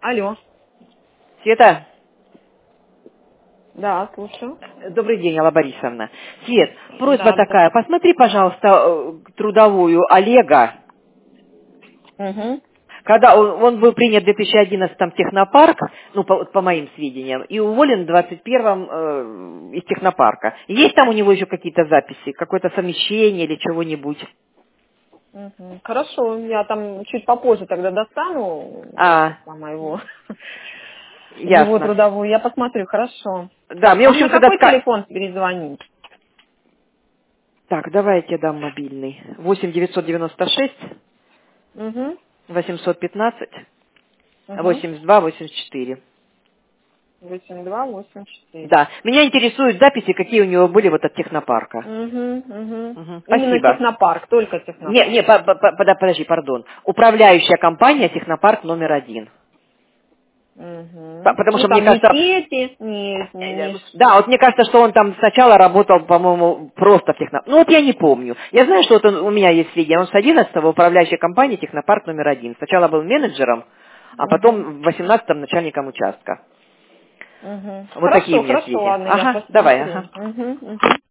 Алло. Света, Да, слушаю. добрый день, Алла Борисовна. Свет, просьба Да, такая, здравствуйте. посмотри, пожалуйста, трудовую Олега. Угу. Когда он был принят в 2011-м в технопарк, ну, по моим сведениям, и уволен в 21-м из технопарка. Есть там у него еще какие-то записи, какое-то совмещение или чего-нибудь? Угу. Хорошо, я там чуть попозже тогда достану А, его, его ясно. трудовую. Я посмотрю, хорошо. Да, мне, в Вам общем, на когда... какой телефон перезвонить? Так, давай я тебе дам мобильный. 8 996 Угу. 815 Угу. 82 84. 8284. Да. Меня интересуют записи, какие у него были вот от технопарка. Угу, угу. Мгм. Именно Спасибо. технопарк, только Не, технопарк. подожди, пардон. Управляющая компания технопарк номер 1. Угу. Потому Ну что мне там не кажется, сети, не да, вот мне кажется, что он там сначала работал, по-моему, просто в технопарке. Ну вот я не помню. Я знаю, что вот у меня есть сведения. Он с 11-го управляющей компании технопарк номер 1. Сначала был менеджером, а Угу. потом в 18-м начальником участка. Угу. Вот такие у Хорошо, меня хорошо, сведения. ладно, я Ага, давай, ага. посмотрю. Угу, угу.